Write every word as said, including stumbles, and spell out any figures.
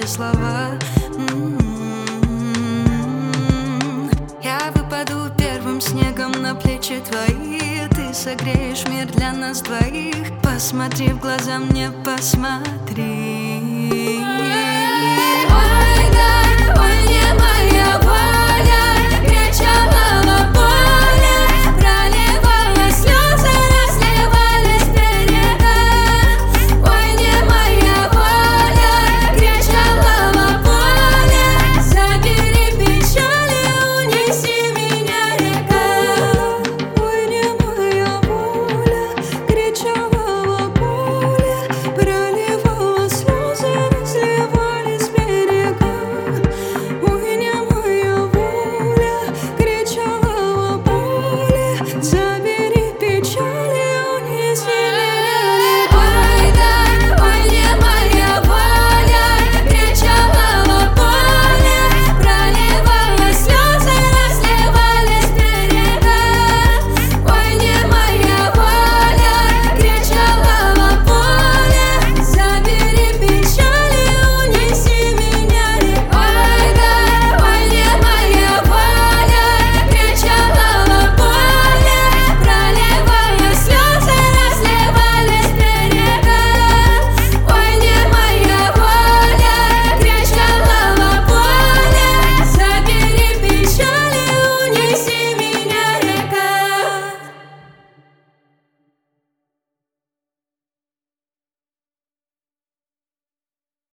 эти слова. М-м-м. Я выпаду первым снегом на плечи твои, ты согреешь мир для нас двоих. Посмотри в глаза мне, посмотри.